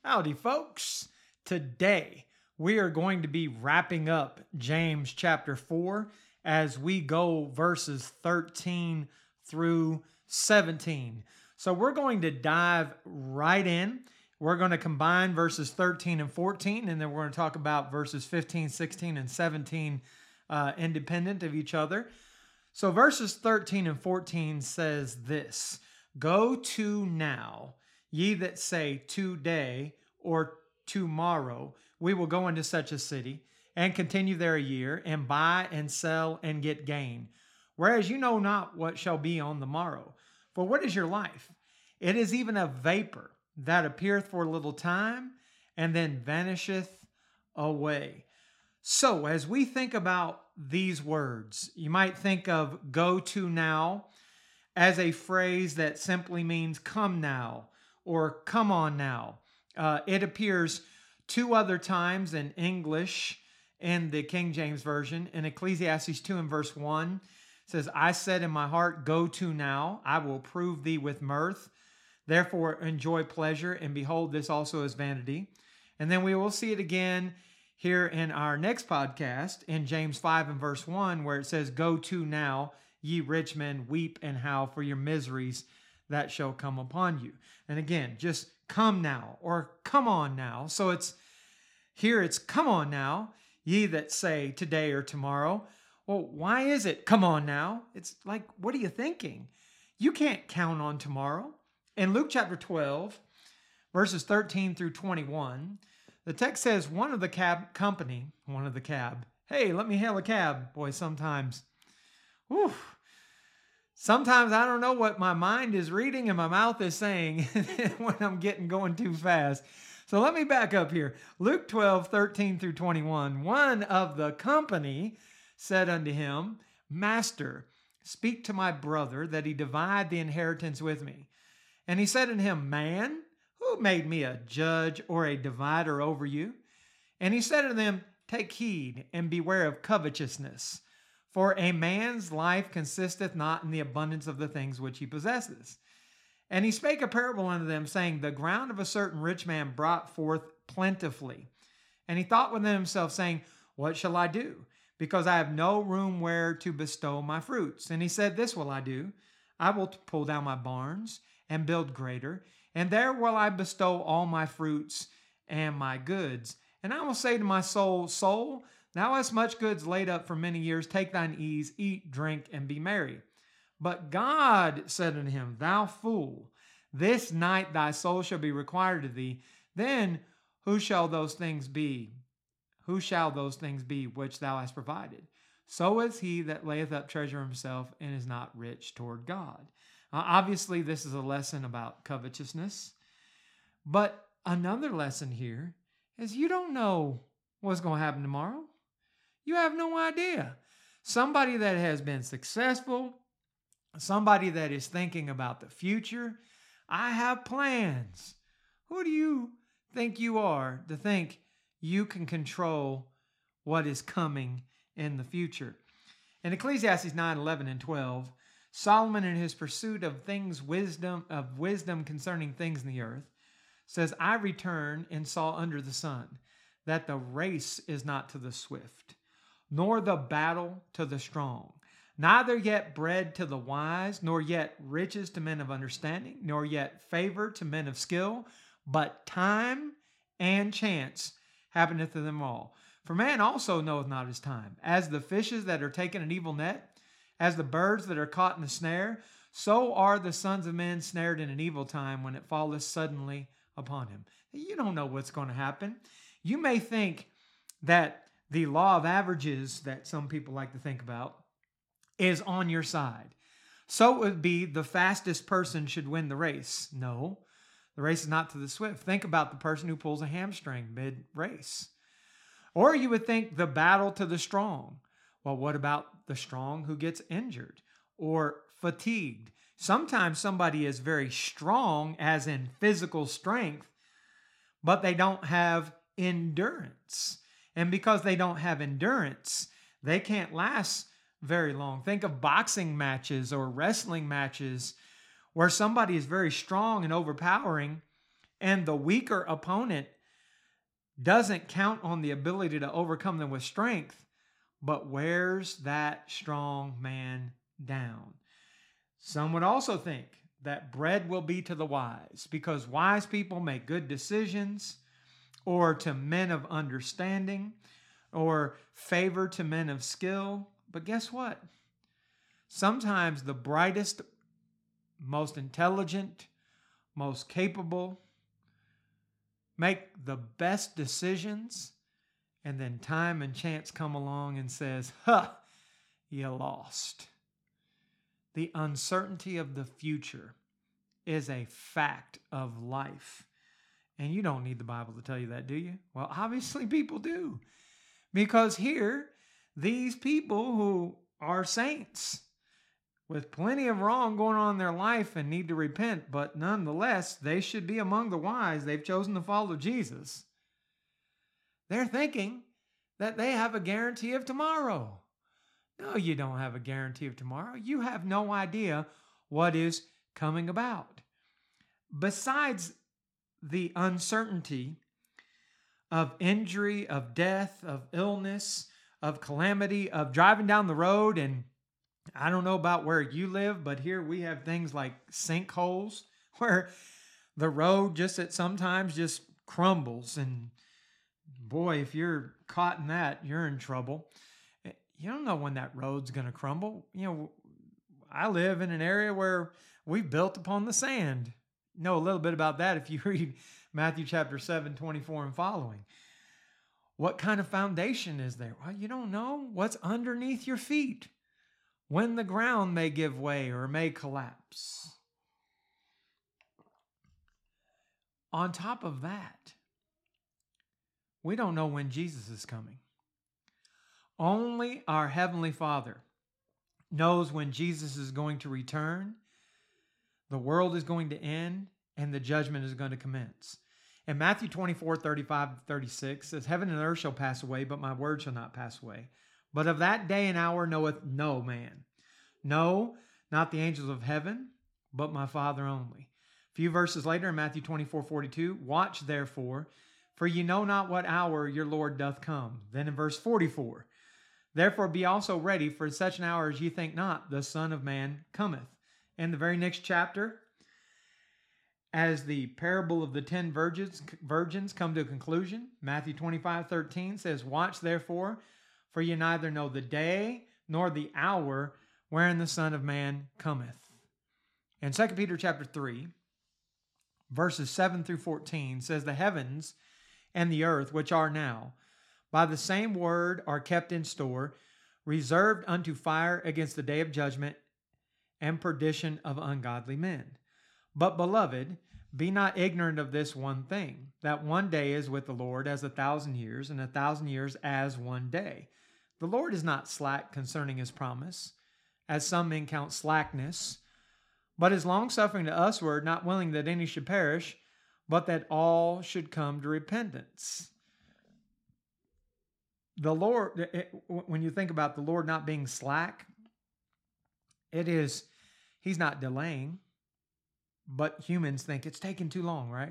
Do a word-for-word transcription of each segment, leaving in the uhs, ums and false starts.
Howdy, folks. Today, we are going to be wrapping up James chapter four as we go verses thirteen through seventeen. So we're going to dive right in. We're going to combine verses thirteen and fourteen, and then we're going to talk about verses fifteen, sixteen, and seventeen uh, independent of each other. So verses thirteen and fourteen says this: Go to now, ye that say today or tomorrow, we will go into such a city and continue there a year and buy and sell and get gain. Whereas you know not what shall be on the morrow. For what is your life? It is even a vapor that appeareth for a little time and then vanisheth away. So as we think about these words, you might think of go to now as a phrase that simply means come now or come on now. Uh, it appears two other times in English in the King James Version. In Ecclesiastes two and verse one, it says, I said in my heart, go to now, I will prove thee with mirth. Therefore enjoy pleasure, and behold, this also is vanity. And then we will see it again here in our next podcast in James five and verse one, where it says, go to now, ye rich men, weep and howl for your miseries that shall come upon you. And again, just come now or come on now. So it's here it's come on now, ye that say today or tomorrow. Well, why is it come on now? It's like, what are you thinking? You can't count on tomorrow. In Luke chapter twelve, verses thirteen through twenty-one, the text says, one of the cab company, one of the cab, hey, let me hail a cab. Boy, sometimes, whew, sometimes I don't know what my mind is reading and my mouth is saying when I'm getting going too fast. So let me back up here. Luke twelve, thirteen through twenty-one, one of the company said unto him, Master, speak to my brother that he divide the inheritance with me. And he said unto him, Man, who made me a judge or a divider over you? And he said unto them, Take heed and beware of covetousness. For a man's life consisteth not in the abundance of the things which he possesses. And he spake a parable unto them, saying, The ground of a certain rich man brought forth plentifully. And he thought within himself, saying, What shall I do? Because I have no room where to bestow my fruits. And he said, This will I do. I will pull down my barns and build greater, and there will I bestow all my fruits and my goods. And I will say to my soul, Soul, thou hast much goods laid up for many years. Take thine ease, eat, drink, and be merry. But God said unto him, Thou fool, this night thy soul shall be required of thee. Then who shall those things be? Who shall those things be which thou hast provided? So is he that layeth up treasure himself and is not rich toward God. Uh, obviously, this is a lesson about covetousness. But another lesson here is you don't know what's going to happen tomorrow. You have no idea. Somebody that has been successful, somebody that is thinking about the future, I have plans. Who do you think you are to think you can control what is coming in the future? In Ecclesiastes nine, eleven, and twelve, Solomon, in his pursuit of things wisdom of wisdom concerning things in the earth, says, I returned and saw under the sun that the race is not to the swift, nor the battle to the strong, neither yet bread to the wise, nor yet riches to men of understanding, nor yet favor to men of skill, but time and chance happeneth to them all. For man also knoweth not his time. As the fishes that are taken in evil net, as the birds that are caught in a snare, so are the sons of men snared in an evil time when it falleth suddenly upon him. You don't know what's going to happen. You may think that the law of averages that some people like to think about is on your side. So it would be the fastest person should win the race. No, the race is not to the swift. Think about the person who pulls a hamstring mid-race. Or you would think the battle to the strong. Well, what about the strong who gets injured or fatigued? Sometimes somebody is very strong, as in physical strength, but they don't have endurance. And because they don't have endurance, they can't last very long. Think of boxing matches or wrestling matches where somebody is very strong and overpowering, And the weaker opponent doesn't count on the ability to overcome them with strength, but wears that strong man down. Some would also think that bread will be to the wise, because wise people make good decisions, or to men of understanding, or favor to men of skill. But guess what? Sometimes the brightest, most intelligent, most capable make the best decisions, and then time and chance come along and says, huh, you lost. The uncertainty of the future is a fact of life. And you don't need the Bible to tell you that, do you? Well, obviously people do. Because here, these people who are saints with plenty of wrong going on in their life and need to repent, but nonetheless, they should be among the wise. They've chosen to follow Jesus. They're thinking that they have a guarantee of tomorrow. No, you don't have a guarantee of tomorrow. You have no idea what is coming about. Besides the uncertainty of injury, of death, of illness, of calamity, of driving down the road, and I don't know about where you live, but here we have things like sinkholes where the road just at sometimes just crumbles, and boy, if you're caught in that, you're in trouble. You don't know when that road's going to crumble. You know, I live in an area where we've built upon the sand. Know a little bit about that if you read Matthew chapter seven, twenty-four and following. What kind of foundation is there? Well, you don't know what's underneath your feet, when the ground may give way or may collapse. On top of that, we don't know when Jesus is coming. Only our Heavenly Father knows when Jesus is going to return, the world is going to end, and the judgment is going to commence. And Matthew twenty-four, thirty-five, thirty-six says, heaven and earth shall pass away, but my word shall not pass away. But of that day and hour knoweth no man. No, not the angels of heaven, but my Father only. A few verses later in Matthew twenty-four, forty-two, watch therefore, for ye know not what hour your Lord doth come. Then in verse forty-four, therefore be also ready, for such an hour as ye think not, the Son of Man cometh. In the very next chapter, as the parable of the ten virgins, virgins come to a conclusion, Matthew twenty-five, thirteen says, watch therefore, for ye neither know the day nor the hour wherein the Son of Man cometh. And Second Peter chapter three, verses seven through fourteen says, the heavens and the earth, which are now, by the same word are kept in store, reserved unto fire against the day of judgment and perdition of ungodly men. But, beloved, be not ignorant of this one thing, that one day is with the Lord as a thousand years, and a thousand years as one day. The Lord is not slack concerning his promise, as some men count slackness, but is longsuffering to usward, not willing that any should perish, but that all should come to repentance. The Lord, it, when you think about the Lord not being slack, it is, he's not delaying, but humans think it's taking too long, right?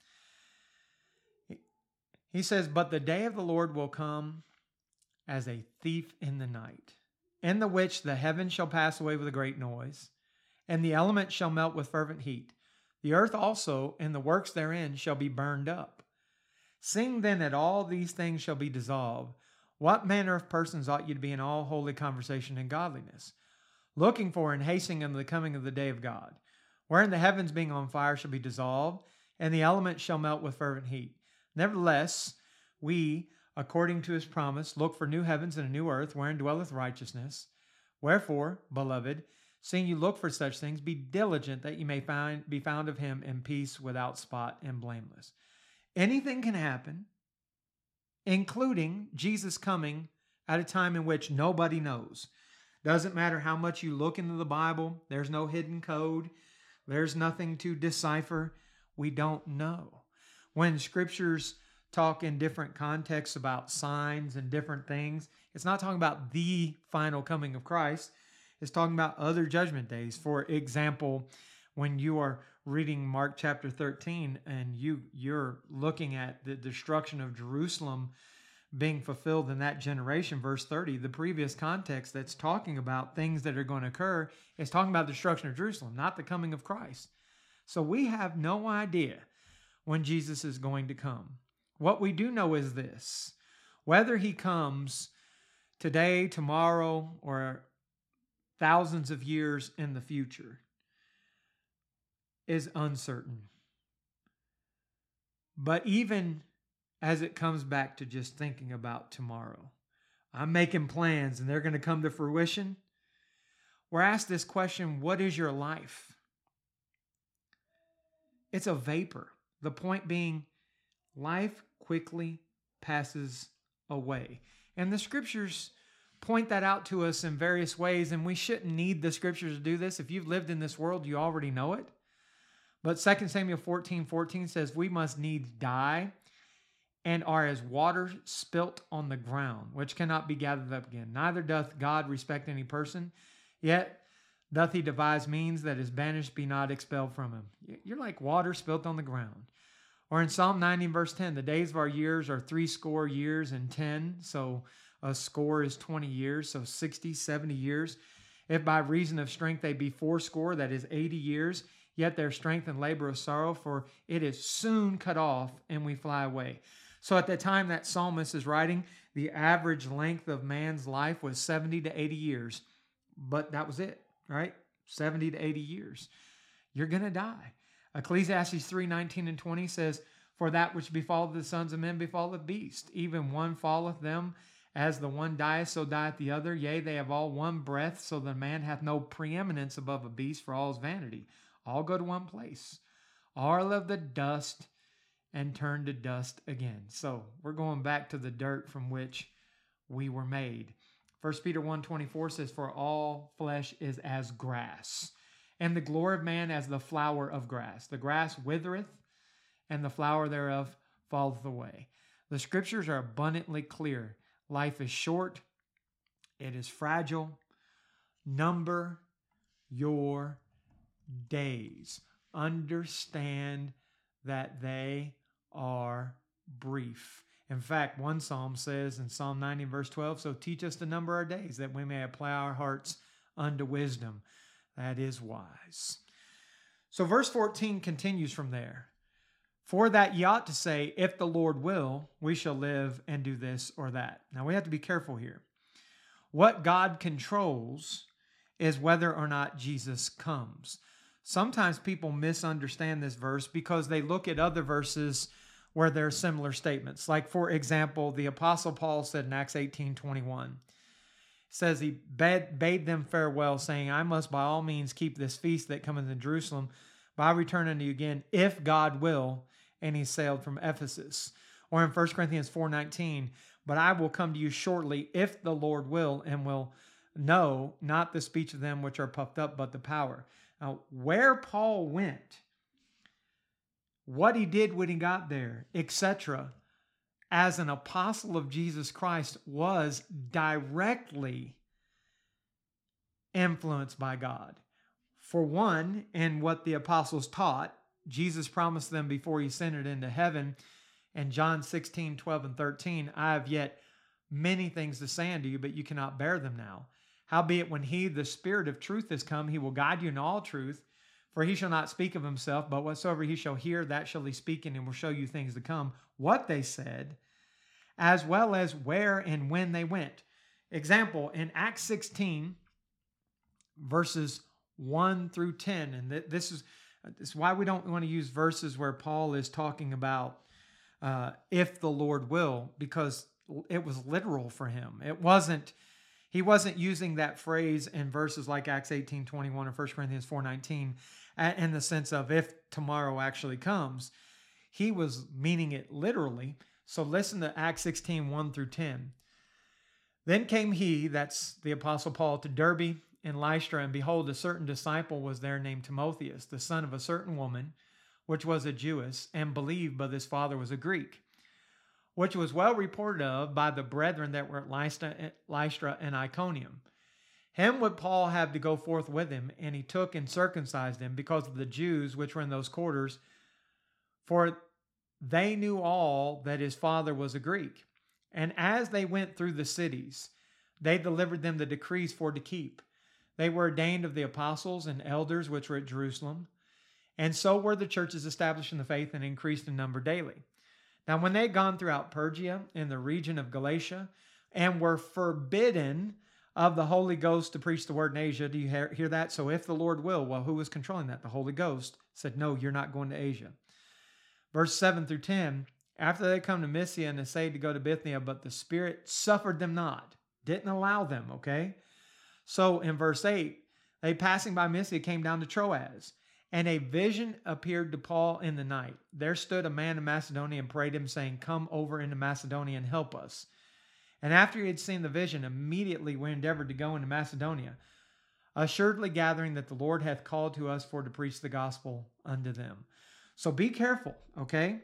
He says, but the day of the Lord will come as a thief in the night, in the which the heavens shall pass away with a great noise, and the elements shall melt with fervent heat. The earth also and the works therein shall be burned up. Seeing then that all these things shall be dissolved, what manner of persons ought you to be in all holy conversation and godliness, looking for and hastening unto the coming of the day of God, wherein the heavens being on fire shall be dissolved, and the elements shall melt with fervent heat. Nevertheless, we, according to his promise, look for new heavens and a new earth, wherein dwelleth righteousness. Wherefore, beloved, seeing you look for such things, be diligent that you may find, be found of him in peace, without spot and blameless. Anything can happen, including Jesus coming at a time in which nobody knows. Doesn't matter how much you look into the Bible. There's no hidden code. There's nothing to decipher. We don't know. When scriptures talk in different contexts about signs and different things, it's not talking about the final coming of Christ. It's talking about other judgment days. For example, when you are reading Mark chapter thirteen and you you're looking at the destruction of Jerusalem being fulfilled in that generation, verse thirty, the previous context that's talking about things that are going to occur is talking about the destruction of Jerusalem, not the coming of Christ. So we have no idea when Jesus is going to come. What we do know is this: whether he comes today, tomorrow, or thousands of years in the future is uncertain. But even as it comes back to just thinking about tomorrow, I'm making plans and they're going to come to fruition. We're asked this question: what is your life? It's a vapor. The point being, life quickly passes away. And the scriptures point that out to us in various ways, and we shouldn't need the scriptures to do this. If you've lived in this world, you already know it. But Second Samuel fourteen fourteen says, we must needs die and are as water spilt on the ground, which cannot be gathered up again. Neither doth God respect any person, yet doth he devise means that his banished be not expelled from him. You're like water spilt on the ground. Or in Psalm ninety, verse ten, the days of our years are three score years and ten. So a score is twenty years, so sixty, seventy years. If by reason of strength they be fourscore, that is eighty years, yet their strength and labor of sorrow, for it is soon cut off and we fly away. So at the time that psalmist is writing, the average length of man's life was seventy to eighty years. But that was it, right? seventy to eighty years. You're going to die. Ecclesiastes three nineteen and twenty says, for that which befalleth the sons of men befalleth beast. Even one falleth them, as the one dieth, so dieth the other. Yea, they have all one breath, so the man hath no preeminence above a beast, for all is vanity. All go to one place. All of the dust and turn to dust again. So we're going back to the dirt from which we were made. First Peter one twenty-four says, for all flesh is as grass, and the glory of man as the flower of grass. The grass withereth, and the flower thereof falleth away. The scriptures are abundantly clear. Life is short. It is fragile. Number your days. Understand that they are brief. In fact, one psalm says in Psalm ninety, verse twelve, so teach us to number our days, that we may apply our hearts unto wisdom. That is wise. So verse fourteen continues from there. For that ye ought to say, if the Lord will, we shall live and do this or that. Now we have to be careful here. What God controls is whether or not Jesus comes. Sometimes people misunderstand this verse because they look at other verses where there are similar statements. Like, for example, the Apostle Paul said in Acts eighteen twenty-one, says he bade, bade them farewell, saying, I must by all means keep this feast that cometh in Jerusalem, but I return unto you again, if God will. And he sailed from Ephesus. Or in First Corinthians four nineteen, but I will come to you shortly, if the Lord will, and will know not the speech of them which are puffed up, but the power. Now, where Paul went, what he did when he got there, et cetera, as an apostle of Jesus Christ, was directly influenced by God. For one, in what the apostles taught, Jesus promised them before he ascended into heaven in John sixteen, twelve, and thirteen, I have yet many things to say unto you, but you cannot bear them now. Howbeit, when he, the Spirit of truth, is come, he will guide you in all truth. For he shall not speak of himself, but whatsoever he shall hear, that shall he speak, and will show you things to come, what they said, as well as where and when they went. Example, in Acts sixteen, verses one through ten, and this is, this is why we don't want to use verses where Paul is talking about uh, if the Lord will, because it was literal for him. It wasn't, he wasn't using that phrase in verses like Acts eighteen twenty-one or First Corinthians four nineteen in the sense of if tomorrow actually comes. He was meaning it literally. So listen to Acts sixteen, one through ten. Then came he, that's the Apostle Paul, to Derbe and Lystra, and behold, a certain disciple was there named Timotheus, the son of a certain woman, which was a Jewess, and believed, but his father was a Greek, which was well reported of by the brethren that were at Lystra, Lystra and Iconium. Him would Paul have to go forth with him, and he took and circumcised him because of the Jews which were in those quarters, for they knew all that his father was a Greek. And as they went through the cities, they delivered them the decrees for to keep. They were ordained of the apostles and elders which were at Jerusalem. And so were the churches established in the faith and increased in number daily. Now when they had gone throughout Phrygia and the region of Galatia, and were forbidden of the Holy Ghost to preach the word in Asia. Do you hear, hear that? So if the Lord will, well, who was controlling that? The Holy Ghost said, no, you're not going to Asia. Verse seven through ten, after they come to Mysia and essayed to go to Bithynia, but the Spirit suffered them not, didn't allow them, okay? So in verse eight, they passing by Mysia came down to Troas, and a vision appeared to Paul in the night. There stood a man in Macedonia and prayed him, saying, come over into Macedonia and help us. And after he had seen the vision, immediately we endeavored to go into Macedonia, assuredly gathering that the Lord hath called to us for to preach the gospel unto them. So be careful, okay?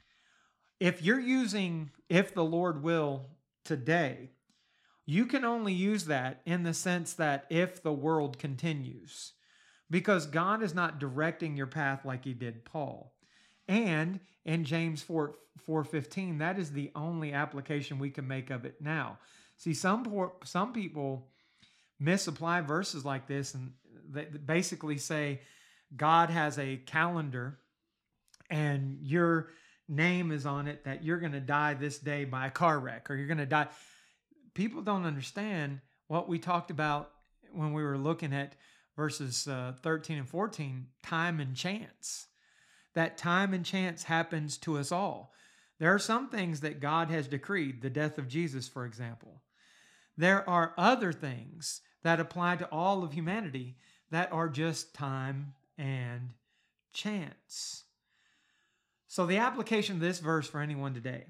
If you're using if the Lord will today, you can only use that in the sense that if the world continues, because God is not directing your path like he did Paul. And in James four fifteen, that is the only application we can make of it now. See, some poor, some people misapply verses like this, and they basically say God has a calendar and your name is on it that you're going to die this day by a car wreck, or you're going to die. People don't understand what we talked about when we were looking at verses uh, thirteen and fourteen, time and chance. That time and chance happens to us all. There are some things that God has decreed, the death of Jesus, for example. There are other things that apply to all of humanity that are just time and chance. So the application of this verse for anyone today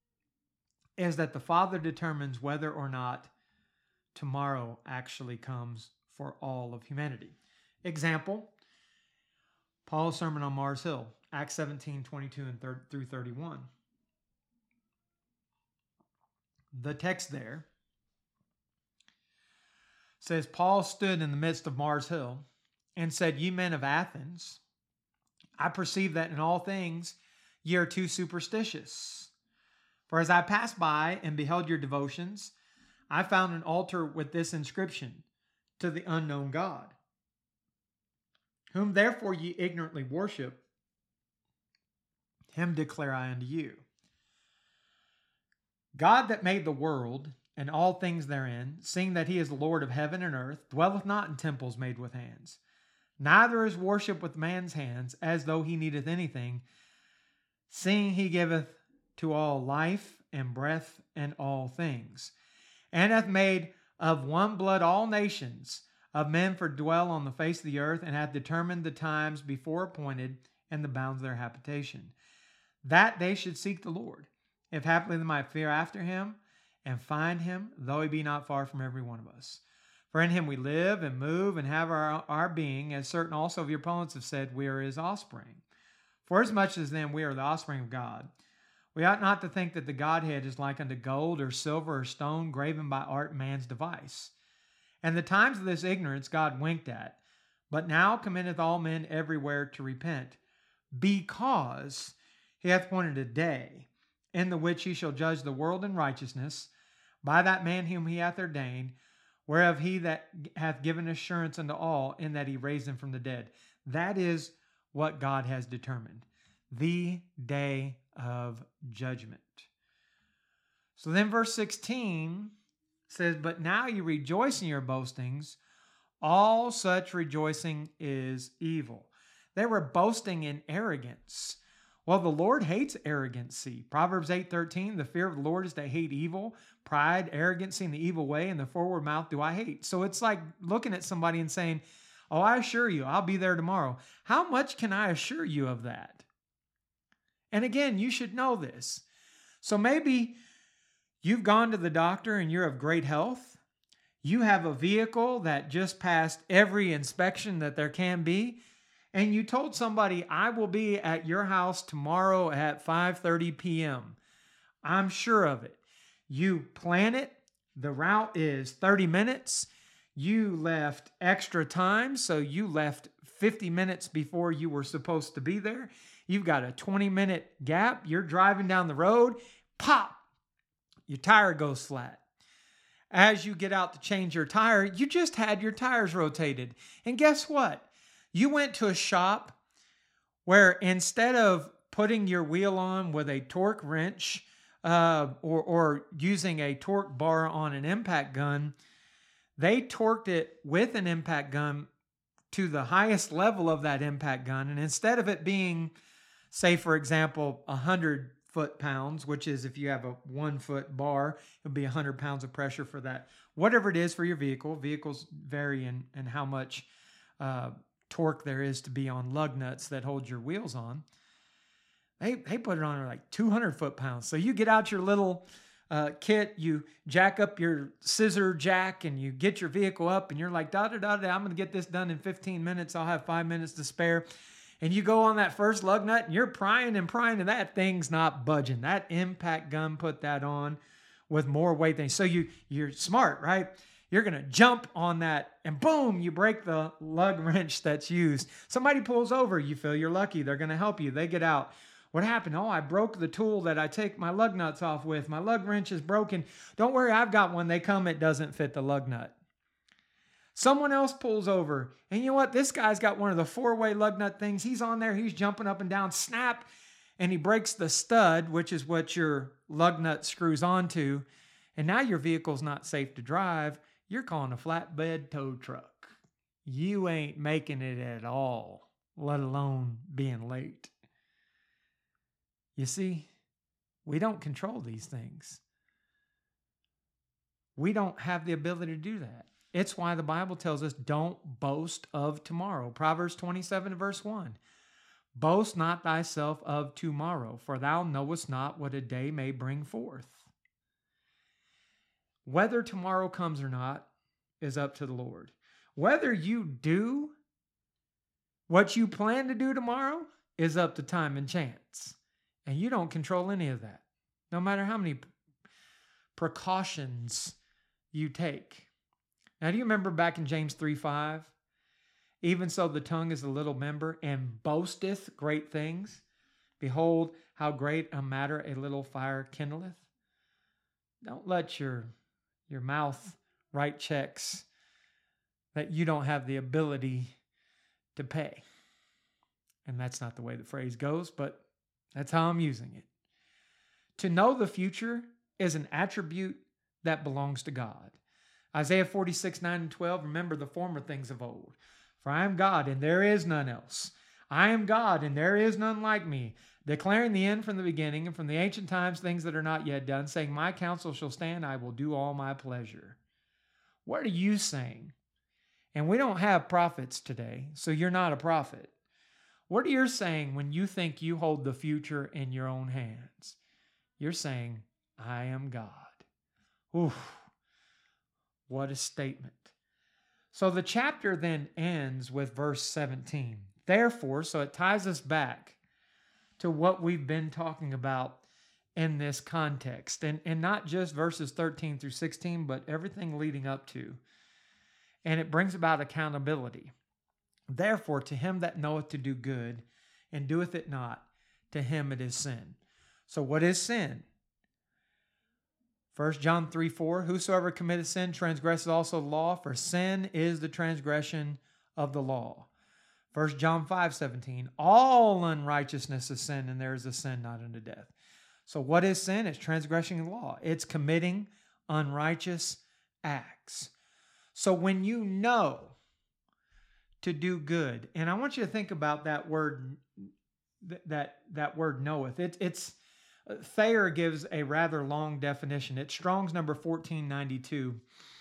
is that the Father determines whether or not tomorrow actually comes for all of humanity. Example, Paul's sermon on Mars Hill, Acts seventeen, twenty-two and through thirty-one. The text there says, Paul stood in the midst of Mars Hill and said, ye men of Athens, I perceive that in all things ye are too superstitious. For as I passed by and beheld your devotions, I found an altar with this inscription, to the unknown God, whom therefore ye ignorantly worship, him declare I unto you. God that made the world and all things therein, seeing that he is the Lord of heaven and earth, dwelleth not in temples made with hands, neither is worship with man's hands, as though he needeth anything, seeing he giveth to all life and breath and all things, and hath made of one blood all nations of men for dwell on the face of the earth, and hath determined the times before appointed and the bounds of their habitation, that they should seek the Lord, if haply they might fear after him, and find him, though he be not far from every one of us. For in him we live and move and have our, our being, as certain also of your opponents have said, we are his offspring. For as much as then we are the offspring of God, we ought not to think that the Godhead is like unto gold or silver or stone graven by art man's device. And the times of this ignorance God winked at, but now commendeth all men everywhere to repent, because he hath appointed a day in the which he shall judge the world in righteousness by that man whom he hath ordained, whereof he that hath given assurance unto all, in that he raised him from the dead. That is what God has determined, the day of judgment. So then verse sixteen says, but now you rejoice in your boastings. All such rejoicing is evil. They were boasting in arrogance. Well, the Lord hates arrogancy. Proverbs eight thirteen, the fear of the Lord is to hate evil, pride, arrogancy, and the evil way, and the forward mouth do I hate. So it's like looking at somebody and saying, oh, I assure you, I'll be there tomorrow. How much can I assure you of that? And again, you should know this. So maybe you've gone to the doctor and you're of great health. You have a vehicle that just passed every inspection that there can be. And you told somebody, I will be at your house tomorrow at five thirty p.m. I'm sure of it. You plan it. The route is thirty minutes. You left extra time, so you left fifty minutes before you were supposed to be there. You've got a twenty minute gap. You're driving down the road, pop, your tire goes flat. As you get out to change your tire, you just had your tires rotated. And guess what? You went to a shop where instead of putting your wheel on with a torque wrench uh, or, or using a torque bar on an impact gun, they torqued it with an impact gun to the highest level of that impact gun. And instead of it being, say, for example, one hundred foot-pounds, which is if you have a one-foot bar, it'll be one hundred pounds of pressure for that. Whatever it is for your vehicle. Vehicles vary in, in how much uh, torque there is to be on lug nuts that hold your wheels on. They, they put it on like two hundred foot-pounds. So you get out your little uh, kit, you jack up your scissor jack, and you get your vehicle up, and you're like, da-da-da-da, I'm going to get this done in fifteen minutes. I'll have five minutes to spare. And you go on that first lug nut, and you're prying and prying, and that thing's not budging. That impact gun put that on with more weight than... So you, you're smart, right? You're going to jump on that, and boom, you break the lug wrench that's used. Somebody pulls over. You feel you're lucky. They're going to help you. They get out. What happened? Oh, I broke the tool that I take my lug nuts off with. My lug wrench is broken. Don't worry, I've got one. They come, it doesn't fit the lug nut. Someone else pulls over, and you know what? This guy's got one of the four-way lug nut things. He's on there. He's jumping up and down. Snap, and he breaks the stud, which is what your lug nut screws onto, and now your vehicle's not safe to drive. You're calling a flatbed tow truck. You ain't making it at all, let alone being late. You see, we don't control these things. We don't have the ability to do that. It's why the Bible tells us don't boast of tomorrow. Proverbs twenty-seven, verse one. Boast not thyself of tomorrow, for thou knowest not what a day may bring forth. Whether tomorrow comes or not is up to the Lord. Whether you do what you plan to do tomorrow is up to time and chance. And you don't control any of that, no matter how many precautions you take. Now, do you remember back in James three five? Even so, the tongue is a little member and boasteth great things. Behold, how great a matter a little fire kindleth. Don't let your, your mouth write checks that you don't have the ability to pay. And that's not the way the phrase goes, but that's how I'm using it. To know the future is an attribute that belongs to God. Isaiah forty-six, nine and twelve, remember the former things of old. For I am God, and there is none else. I am God, and there is none like me, declaring the end from the beginning, and from the ancient times things that are not yet done, saying, my counsel shall stand, I will do all my pleasure. What are you saying? And we don't have prophets today, so you're not a prophet. What are you saying when you think you hold the future in your own hands? You're saying, I am God. Oof. What a statement. So the chapter then ends with verse seventeen. Therefore, so it ties us back to what we've been talking about in this context. And, and not just verses thirteen through sixteen, but everything leading up to. And it brings about accountability. Therefore, to him that knoweth to do good and doeth it not, to him it is sin. So what is sin? First John three four, whosoever committeth sin transgresseth also the law, for sin is the transgression of the law. First John five seventeen, all unrighteousness is sin, and there is a sin not unto death. So what is sin? It's transgressing the law. It's committing unrighteous acts. So when you know to do good, and I want you to think about that word, that, that word knoweth. It, it's Thayer gives a rather long definition. It's Strong's number fourteen ninety-two.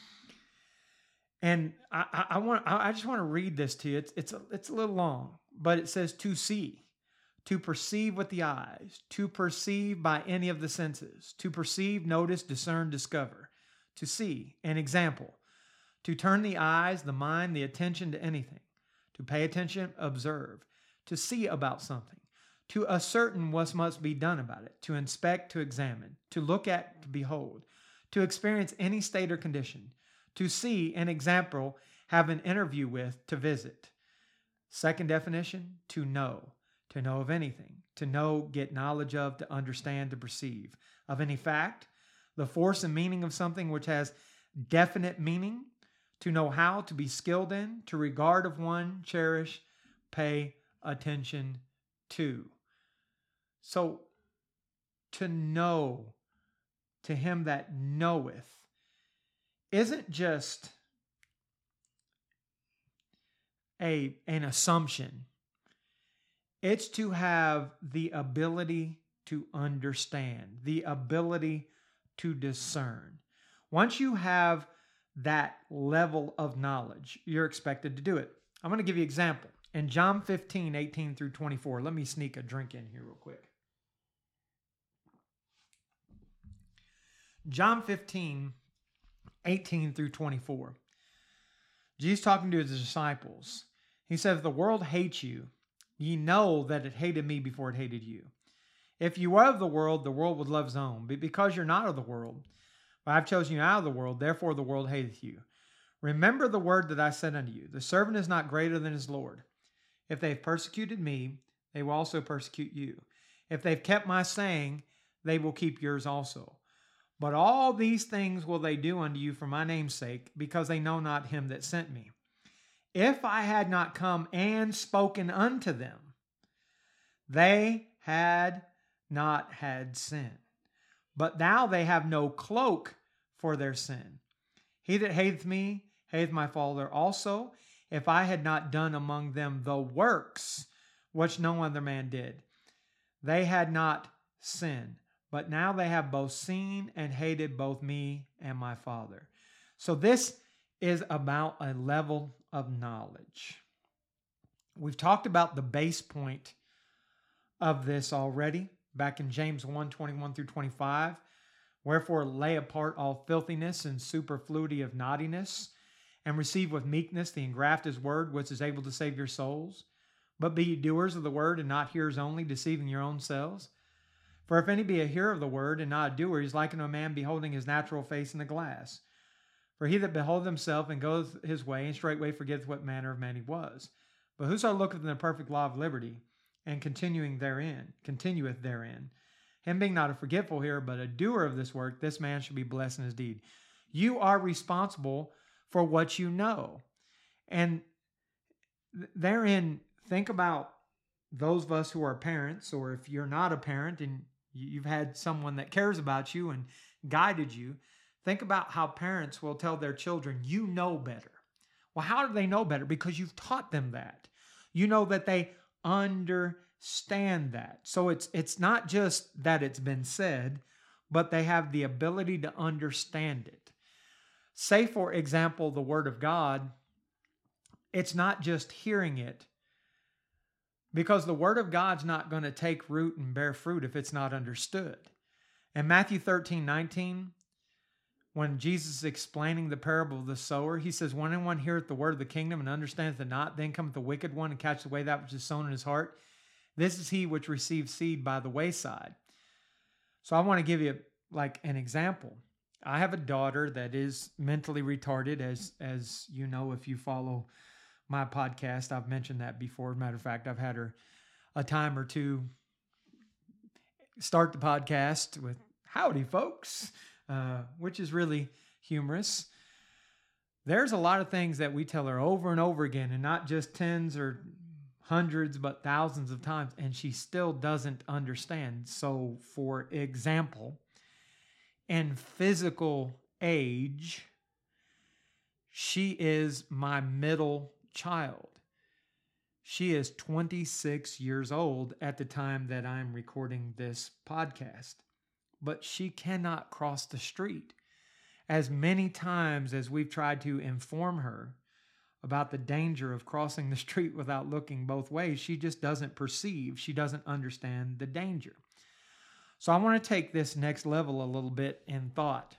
And I, I, I want I just want to read this to you. It's it's a, it's a little long, but it says to see, to perceive with the eyes, to perceive by any of the senses, to perceive, notice, discern, discover, to see. An example, to turn the eyes, the mind, the attention to anything, to pay attention, observe, to see about something, to ascertain what must be done about it, to inspect, to examine, to look at, to behold, to experience any state or condition, to see an example, have an interview with, to visit. Second definition, to know. To know of anything. To know, get knowledge of, to understand, to perceive. Of any fact, the force and meaning of something which has definite meaning. To know how, to be skilled in, to regard of one, cherish, pay attention to. So, to know, to him that knoweth, isn't just a, an assumption. It's to have the ability to understand, the ability to discern. Once you have that level of knowledge, you're expected to do it. I'm going to give you an example. In John fifteen, eighteen through twenty-four, let me sneak a drink in here real quick. John fifteen, eighteen through twenty-four. Jesus talking to his disciples. He says, "If the world hates you, ye know that it hated me before it hated you. If you were of the world, the world would love his own. But because you're not of the world, but I've chosen you out of the world, therefore the world hateth you. Remember the word that I said unto you, the servant is not greater than his Lord. If they've persecuted me, they will also persecute you. If they've kept my saying, they will keep yours also. But all these things will they do unto you for my name's sake, because they know not him that sent me. If I had not come and spoken unto them, they had not had sin. But now they have no cloak for their sin. He that hateth me, hateth my Father also. If I had not done among them the works which no other man did, they had not sinned. But now they have both seen and hated both me and my Father." So this is about a level of knowledge. We've talked about the base point of this already, back in James one, twenty-one through twenty-five. "Wherefore lay apart all filthiness and superfluity of naughtiness, and receive with meekness the engrafted word, which is able to save your souls. But be ye doers of the word, and not hearers only, deceiving your own selves. For if any be a hearer of the word, and not a doer, he is like unto a man beholding his natural face in the glass. For he that beholdeth himself, and goeth his way, and straightway forgetteth what manner of man he was. But whoso looketh in the perfect law of liberty, and continuing therein, continueth therein, him being not a forgetful hearer, but a doer of this work, this man shall be blessed in his deed." You are responsible for what you know. And therein, think about those of us who are parents, or if you're not a parent and you've had someone that cares about you and guided you, think about how parents will tell their children, "You know better." Well, how do they know better? Because you've taught them that. You know that they understand that. So it's it's not just that it's been said, but they have the ability to understand it. Say, for example, the Word of God, it's not just hearing it, because the Word of God's not going to take root and bear fruit if it's not understood. In Matthew thirteen, nineteen, when Jesus is explaining the parable of the sower, he says, "When anyone heareth the word of the kingdom and understandeth it not, then cometh the wicked one and catcheth away that which is sown in his heart. This is he which receives seed by the wayside." So I want to give you like an example. I have a daughter that is mentally retarded, as as you know, if you follow my podcast. I've mentioned that before. As a matter of fact, I've had her a time or two start the podcast with "Howdy, folks," uh, which is really humorous. There's a lot of things that we tell her over and over again, and not just tens or hundreds, but thousands of times, and she still doesn't understand. So, for example, in physical age, she is my middle child. She is twenty-six years old at the time that I'm recording this podcast, but she cannot cross the street. As many times as we've tried to inform her about the danger of crossing the street without looking both ways, she just doesn't perceive, she doesn't understand the danger. So I want to take this next level a little bit in thought.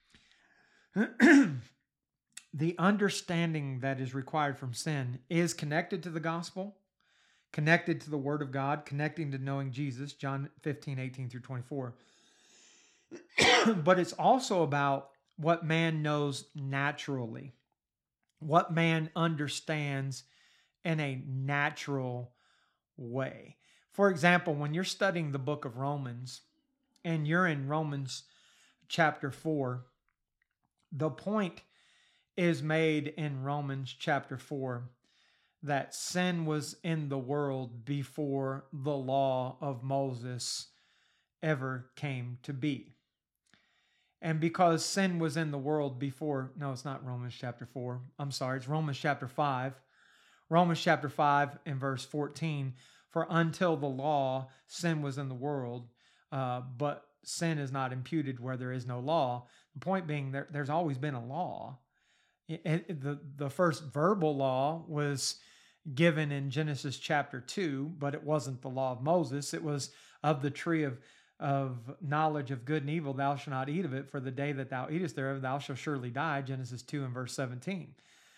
The understanding that is required from sin is connected to the gospel, connected to the word of God, connecting to knowing Jesus, John fifteen, eighteen through twenty-four. But it's also about what man knows naturally, what man understands in a natural way. For example, when you're studying the book of Romans and you're in Romans chapter four, the point is made in Romans chapter four that sin was in the world before the law of Moses ever came to be. And because sin was in the world before, no, it's not Romans chapter four. I'm sorry, it's Romans chapter five. Romans chapter five and verse fourteen. For until the law, sin was in the world, uh, but sin is not imputed where there is no law. The point being, there, there's always been a law. It, it, the, the first verbal law was given in Genesis chapter two, but it wasn't the law of Moses. It was of the tree of, of knowledge of good and evil, thou shalt not eat of it, for the day that thou eatest thereof, thou shalt surely die, Genesis two and verse seventeen.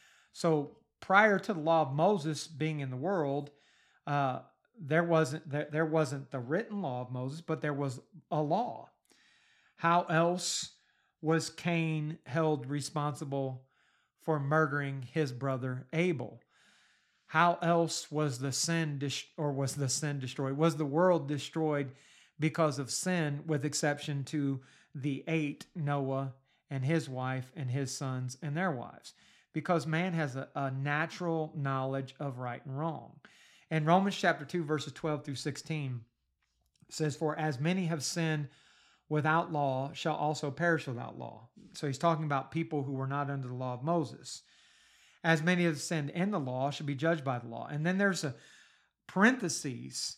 So prior to the law of Moses being in the world, uh, there wasn't there, there wasn't the written law of Moses, but there was a law. How else was Cain held responsible for murdering his brother Abel? How else was the sin dis- or was the sin destroyed? Was the world destroyed because of sin, with exception to the eight, Noah and his wife and his sons and their wives? Because man has a, a natural knowledge of right and wrong. And Romans chapter two, verses twelve through sixteen says, for as many have sinned without law shall also perish without law. So he's talking about people who were not under the law of Moses. As many have sinned in the law shall be judged by the law. And then there's a parenthesis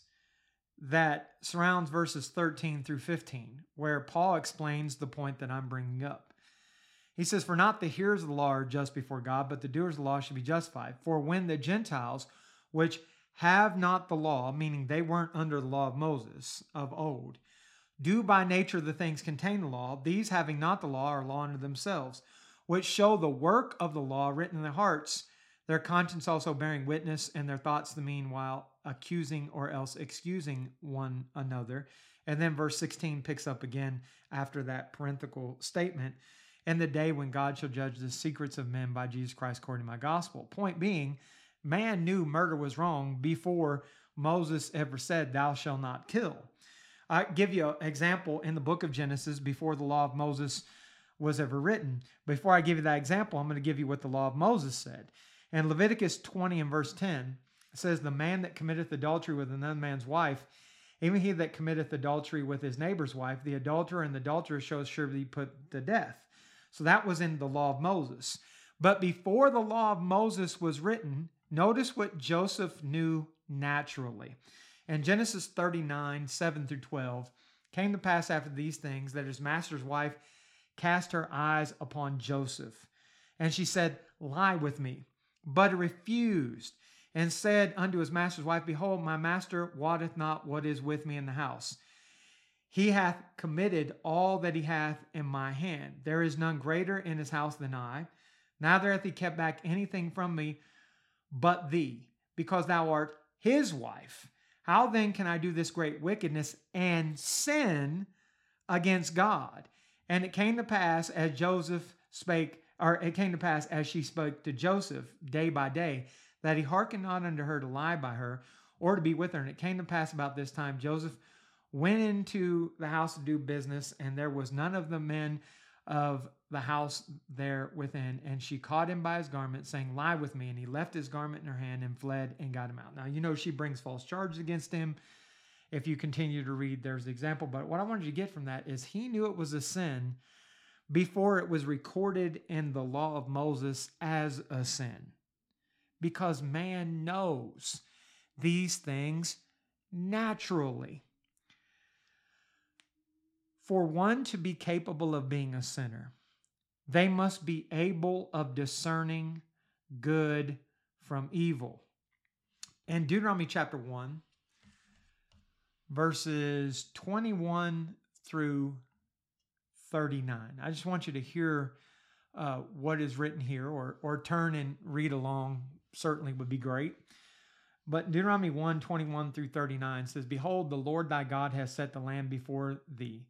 that surrounds verses thirteen through fifteen, where Paul explains the point that I'm bringing up. He says, for not the hearers of the law are just before God, but the doers of the law should be justified. For when the Gentiles, which have not the law, meaning they weren't under the law of Moses of old, do by nature the things contained in the law, these having not the law are law unto themselves, which show the work of the law written in their hearts, their conscience also bearing witness, and their thoughts the meanwhile accusing or else excusing one another. And then verse sixteen picks up again after that parenthetical statement, and the day when God shall judge the secrets of men by Jesus Christ according to my gospel. Point being, man knew murder was wrong before Moses ever said, thou shalt not kill. I give you an example in the book of Genesis before the law of Moses was ever written. Before I give you that example, I'm going to give you what the law of Moses said. In Leviticus twenty and verse ten, it says, the man that committeth adultery with another man's wife, even he that committeth adultery with his neighbor's wife, the adulterer and the adulteress shall surely be put to death. So that was in the law of Moses. But before the law of Moses was written, notice what Joseph knew naturally. In Genesis thirty-nine, seven through twelve, came to pass after these things that his master's wife cast her eyes upon Joseph. And she said, lie with me. But he refused and said unto his master's wife, behold, my master wotteth not what is with me in the house. He hath committed all that he hath in my hand. There is none greater in his house than I. Neither hath he kept back anything from me but thee, because thou art his wife. How then can I do this great wickedness and sin against God? And it came to pass as Joseph spake, or it came to pass as she spoke to Joseph day by day, that he hearkened not unto her to lie by her, or to be with her. And it came to pass about this time, Joseph went into the house to do business, and there was none of the men of the house there within. And she caught him by his garment, saying, lie with me. And he left his garment in her hand and fled and got him out. Now, you know, she brings false charges against him. If you continue to read, there's the example. But what I wanted you to get from that is he knew it was a sin before it was recorded in the law of Moses as a sin. Because man knows these things naturally. For one to be capable of being a sinner, they must be able of discerning good from evil. In Deuteronomy chapter one, verses twenty-one through thirty-nine. I just want you to hear uh, what is written here, or, or turn and read along, certainly would be great. But Deuteronomy one, twenty-one through thirty-nine says, behold, the Lord thy God has set the land before thee.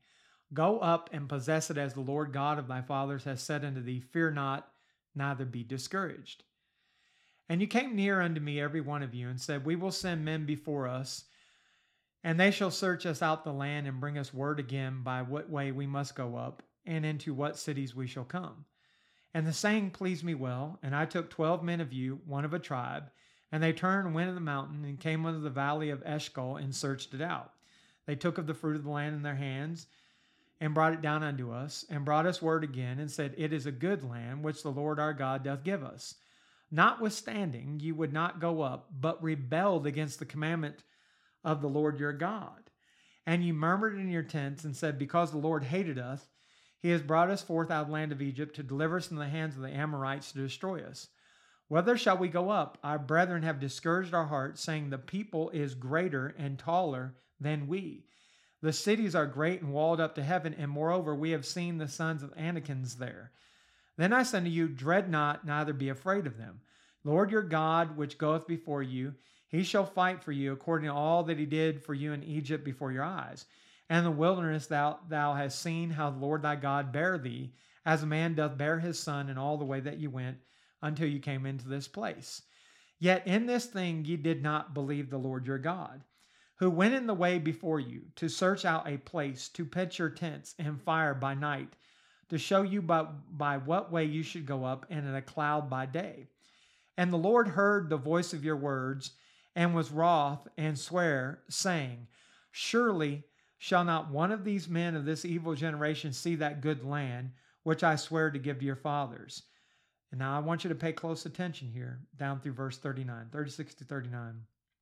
Go up and possess it as the Lord God of thy fathers has said unto thee. Fear not, neither be discouraged. And you came near unto me, every one of you, and said, We will send men before us, and they shall search us out the land and bring us word again by what way we must go up, and into what cities we shall come. And the saying pleased me well, and I took twelve men of you, one of a tribe, and they turned and went to the mountain, and came unto the valley of Eshcol, and searched it out. They took of the fruit of the land in their hands, and brought it down unto us, and brought us word again, and said, It is a good land, which the Lord our God doth give us. Notwithstanding, you would not go up, but rebelled against the commandment of the Lord your God. And you murmured in your tents, and said, Because the Lord hated us, he has brought us forth out of the land of Egypt, to deliver us from the hands of the Amorites, to destroy us. Whither shall we go up? Our brethren have discouraged our hearts, saying, The people is greater and taller than we. The cities are great and walled up to heaven, and moreover, we have seen the sons of Anakins there. Then I say unto you, Dread not, neither be afraid of them. Lord your God, which goeth before you, he shall fight for you, according to all that he did for you in Egypt before your eyes. And in the wilderness thou, thou hast seen how the Lord thy God bare thee, as a man doth bear his son, in all the way that you went, until you came into this place. Yet in this thing ye did not believe the Lord your God, who went in the way before you, to search out a place, to pitch your tents and fire by night, to show you by, by what way you should go up, and in a cloud by day. And the Lord heard the voice of your words, and was wroth, and sware, saying, Surely shall not one of these men of this evil generation see that good land, which I swear to give to your fathers. And now I want you to pay close attention here, down through verse thirty-nine, thirty-six to thirty-nine.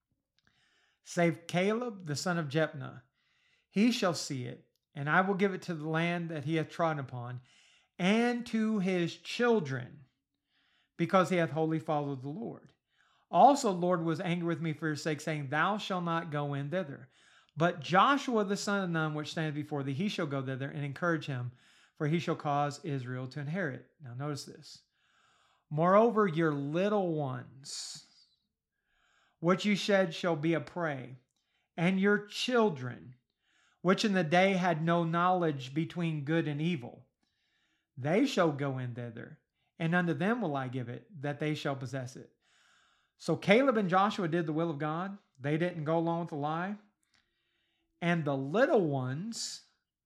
Save Caleb, the son of Jephunneh, he shall see it, and I will give it to the land that he hath trodden upon, and to his children, because he hath wholly followed the Lord. Also the Lord was angry with me for your sake, saying, Thou shalt not go in thither. But Joshua the son of Nun, which standeth before thee, he shall go thither, and encourage him, for he shall cause Israel to inherit. Now notice this. Moreover, your little ones, which you shed, shall be a prey, and your children, which in the day had no knowledge between good and evil, they shall go in thither, and unto them will I give it, that they shall possess it. So Caleb and Joshua did the will of God. They didn't go along with the lie. And the little ones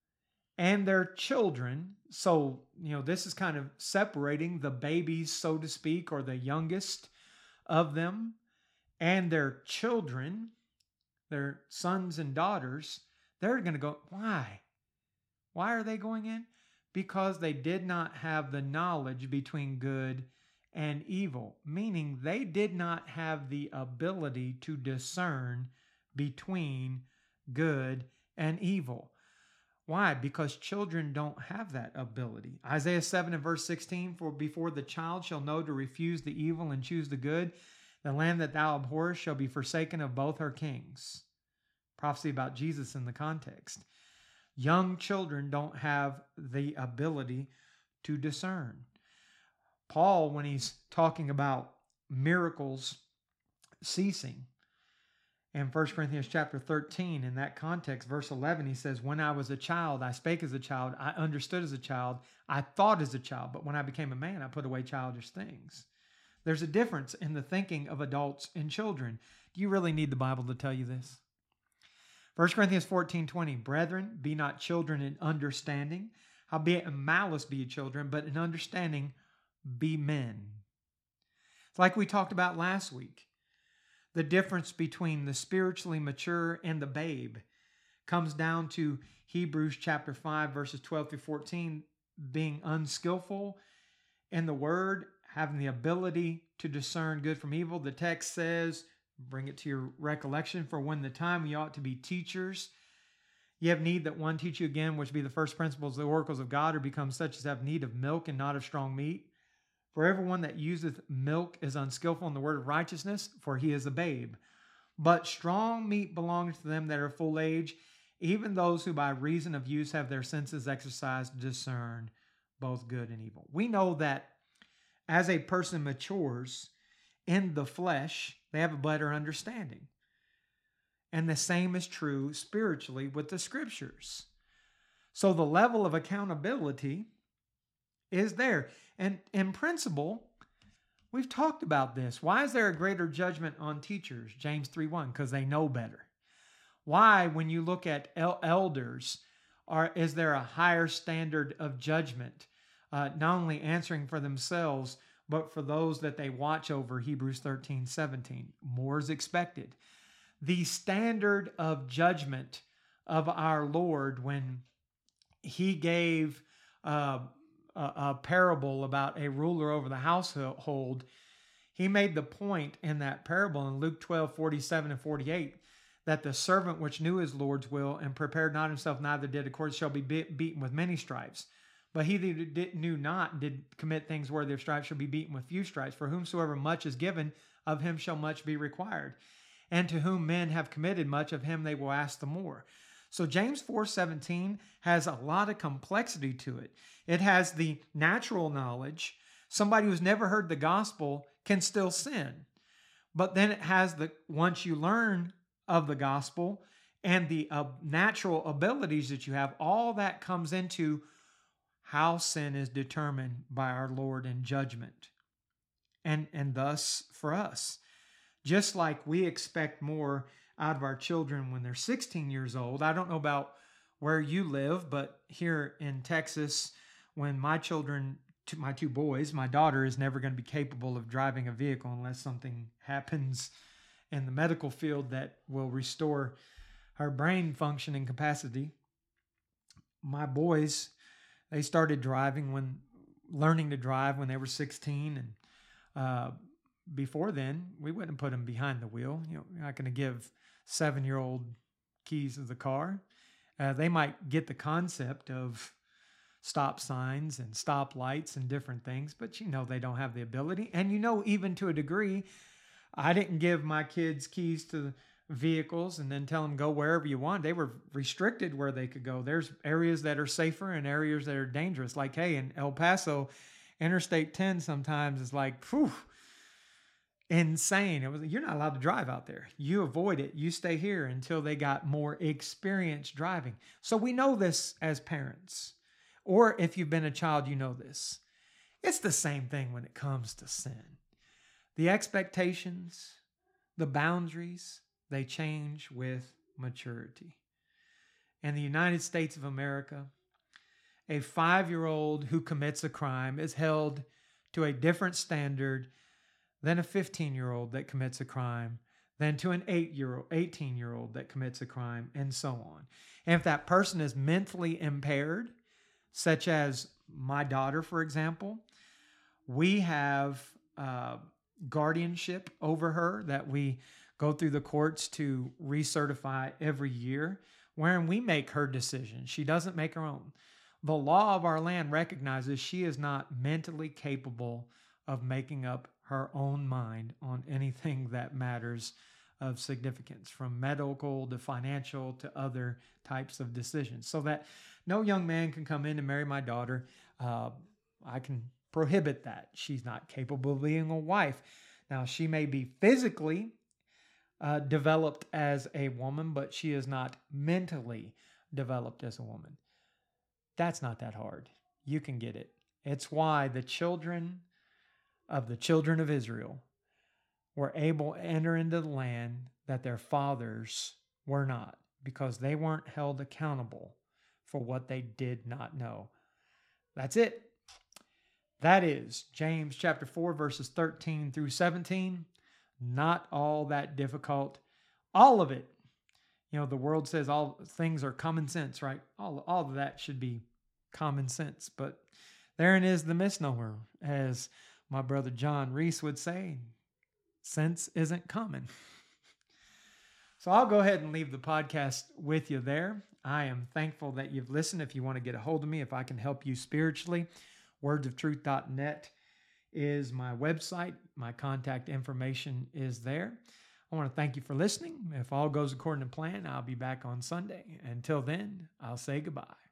and their children, so, you know, this is kind of separating the babies, so to speak, or the youngest of them, and their children, their sons and daughters, they're going to go, why? Why are they going in? Because they did not have the knowledge between good and evil, meaning they did not have the ability to discern between good and evil. Why? Because children don't have that ability. Isaiah seven and verse sixteen, For before the child shall know to refuse the evil and choose the good, the land that thou abhorrest shall be forsaken of both her kings. Prophecy about Jesus in the context. Young children don't have the ability to discern. Paul, when he's talking about miracles ceasing, in First Corinthians chapter thirteen, in that context, verse eleven, he says, When I was a child, I spake as a child, I understood as a child, I thought as a child, but when I became a man, I put away childish things. There's a difference in the thinking of adults and children. Do you really need the Bible to tell you this? First Corinthians fourteen twenty, Brethren, be not children in understanding, howbeit in malice be ye children, but in understanding be men. It's like we talked about last week. The difference between the spiritually mature and the babe comes down to Hebrews chapter five, verses twelve through fourteen, being unskillful in the word, having the ability to discern good from evil. The text says, bring it to your recollection, for when the time ye ought to be teachers, ye have need that one teach you again, which be the first principles of the oracles of God, or become such as have need of milk and not of strong meat. For everyone that useth milk is unskillful in the word of righteousness, for he is a babe. But strong meat belongs to them that are full age, even those who by reason of use have their senses exercised to discern both good and evil. We know that as a person matures in the flesh, they have a better understanding. And the same is true spiritually with the scriptures. So the level of accountability is there. And in principle, we've talked about this. Why is there a greater judgment on teachers? James three one, because they know better. Why, when you look at el- elders, are, is there a higher standard of judgment, uh, not only answering for themselves, but for those that they watch over? Hebrews thirteen seventeen. More is expected. The standard of judgment of our Lord when he gave uh, a, a parable about a ruler over the household, he made the point in that parable in Luke twelve forty-seven and forty-eight, that the servant which knew his Lord's will and prepared not himself, neither did according, shall be beaten with many stripes. But he that did, knew not, did commit things worthy of stripes, shall be beaten with few stripes. For whomsoever much is given, of him shall much be required. And to whom men have committed much, of him they will ask the more. So James four seventeen has a lot of complexity to it. It has the natural knowledge. Somebody who's never heard the gospel can still sin. But then it has the, once you learn of the gospel and the uh, natural abilities that you have, all that comes into how sin is determined by our Lord in judgment. And, and thus for us, just like we expect more out of our children when they're sixteen years old. I don't know about where you live, but here in Texas, when my children, my two boys, my daughter is never going to be capable of driving a vehicle unless something happens in the medical field that will restore her brain function and capacity. My boys, they started driving when, learning to drive when they were sixteen. And uh, before then, we wouldn't put them behind the wheel. You know, you're not going to give seven-year-old keys of the car. Uh, they might get the concept of stop signs and stop lights and different things, but you know they don't have the ability. And you know, even to a degree, I didn't give my kids keys to vehicles and then tell them go wherever you want. They were restricted where they could go. There's areas that are safer and areas that are dangerous. Like, hey, in El Paso, Interstate ten sometimes is like, phew, insane. It was, you're not allowed to drive out there. You avoid it. You stay here until they got more experience driving. So we know this as parents. Or if you've been a child, you know this. It's the same thing when it comes to sin. The expectations, the boundaries, they change with maturity. In the United States of America, a five-year-old who commits a crime is held to a different standard than a fifteen-year-old that commits a crime, than to an eight-year-old, eighteen-year-old that commits a crime, and so on. And if that person is mentally impaired, such as my daughter, for example, we have uh, guardianship over her that we go through the courts to recertify every year, wherein we make her decision. She doesn't make her own. The law of our land recognizes she is not mentally capable of making up her own mind on anything that matters of significance, from medical to financial to other types of decisions. So that no young man can come in and marry my daughter. Uh, I can prohibit that. She's not capable of being a wife. Now, she may be physically uh, developed as a woman, but she is not mentally developed as a woman. That's not that hard. You can get it. It's why the children of the children of Israel were able to enter into the land that their fathers were not, because they weren't held accountable for what they did not know. That's it. That is James chapter four, verses thirteen through seventeen. Not all that difficult. All of it. You know, the world says all things are common sense, right? All, all of that should be common sense. But therein is the misnomer, as my brother John Reese would say. Sense isn't common. So I'll go ahead and leave the podcast with you there. I am thankful that you've listened. If you want to get a hold of me, if I can help you spiritually, words of truth dot net is my website. My contact information is there. I want to thank you for listening. If all goes according to plan, I'll be back on Sunday. Until then, I'll say goodbye.